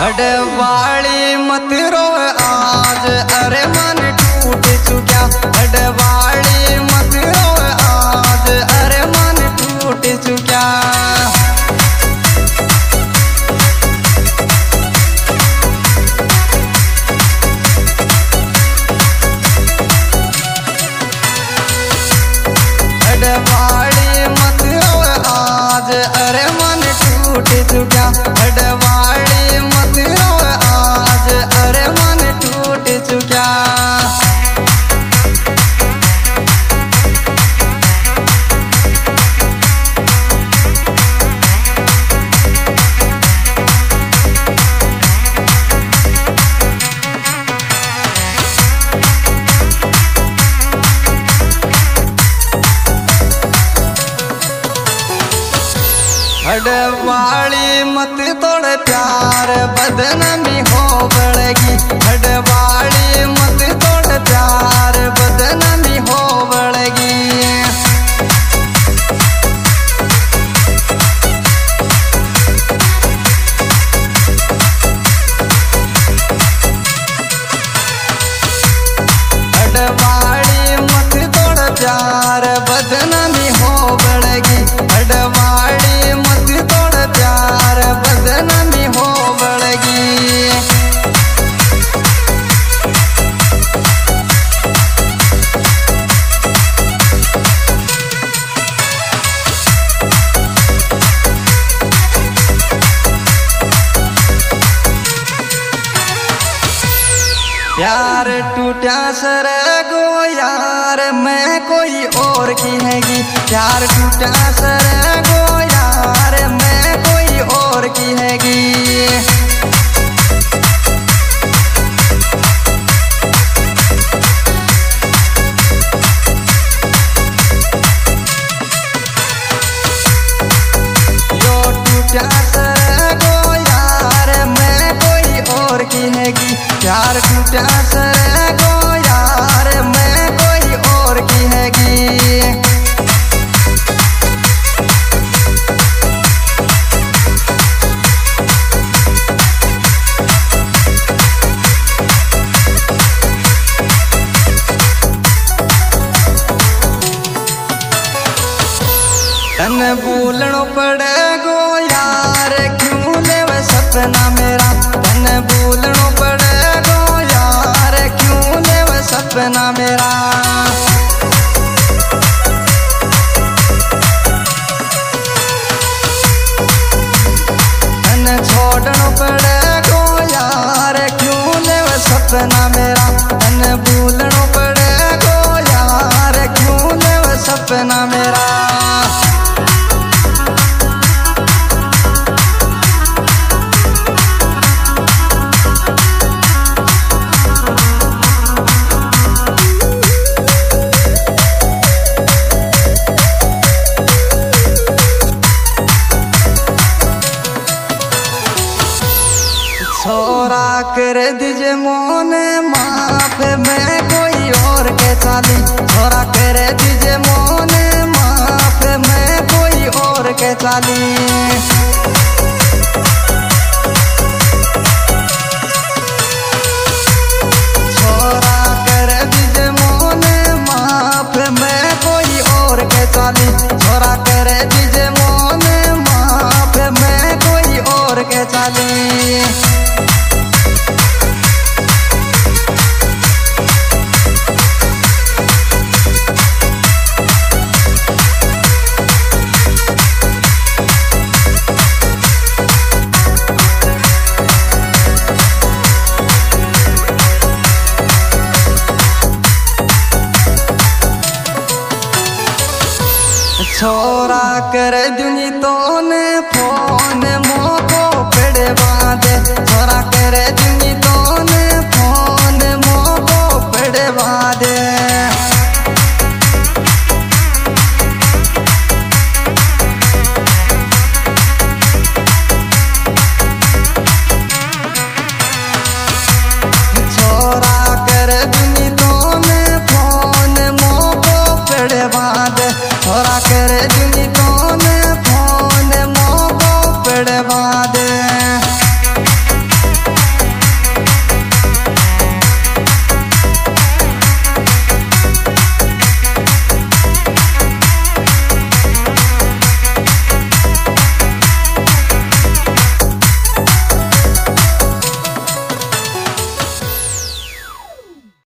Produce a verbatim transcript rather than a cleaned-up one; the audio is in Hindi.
हडवाली मत रो आज, अरे मन टूट चुका। हडवाली मत रो आज, अरे मन टूट चुका। हडवाली मत रो आज, अरे मन टूट चुका। हडवाली मत रो आज, अरे मन टूट चुका। हडवाली मत तोड़ प्यार बदनामी हो बढ़ेगी। हडवाली मत तोड़ प्यार बदनामी हो बढ़ेगी। हडवाली मत तोड़ प्यार बदनामी हो बढ़ेगी। हडवाली मत तोड़ प्यार बदनामी हो बढ़ेगी। प्यार टूटा सर गो यार, मैं कोई और की हैगी। प्यार टूटा सर गो यार, मैं कोई और की हैगी। यो टूटा सर गो यार, मैं कोई और की हैगी। प्यार टूटा सर गो यार, मैं कोई और की हैगी। तन भूलनो पड़े गो यार, क्यों लेव सपना मेरा। तन भूलनो पड़े गो यार, क्यों लेव सपना मेरा। तन छोड़नो पड़े गो यार, क्यों लेव सपना मेरा। तन भूलनो पड़े गो यार, क्यों लेव सपना मेरा। छोरा कर दीजिए मोने माफ, मैं कोई और के चाली। छोरा कर दीजिए मोने माफ, मैं कोई और के चाली। छोरा कर दीजिए मोने माफ, मैं कोई और के चाली। छोरा कर दीजिए मोने माफ, मैं कोई और के चाली। छोरा कर दूं